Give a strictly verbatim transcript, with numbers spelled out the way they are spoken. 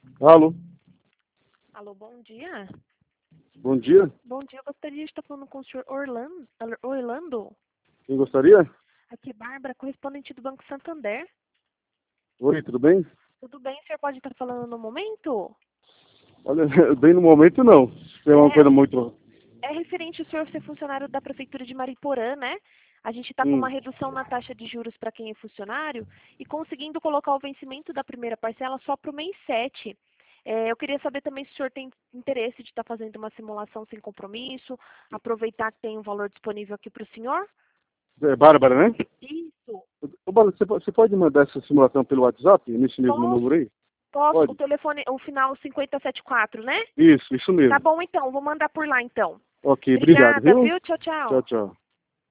Alô, Alô, bom dia. bom dia. Bom dia, eu gostaria de estar falando com o senhor Orlando. Orlando. Quem gostaria? Aqui é Bárbara, correspondente do Banco Santander. Oi, tudo bem? Tudo bem, o senhor pode estar falando no momento? Olha, bem no momento não. Se é uma coisa É, muito... é referente ao senhor ser funcionário da Prefeitura de Mariporã, né? A gente está com uma Hum, redução na taxa de juros para quem é funcionário e conseguindo colocar o vencimento da primeira parcela só para o mês sete. É, eu queria saber também se o senhor tem interesse de estar fazendo uma simulação sem compromisso, aproveitar que tem um valor disponível aqui para o senhor. é Bárbara, né? Isso. Ô, Bárbara, você, po- você pode mandar essa simulação pelo WhatsApp, nesse mesmo Posso, número aí? posso. O Pode? telefone, o final cinquenta e sete quatro, né? Isso, isso Tá mesmo. bom então, vou mandar por lá então. Ok, obrigado, Obrigada, viu? viu? Tchau, Tchau, tchau. tchau.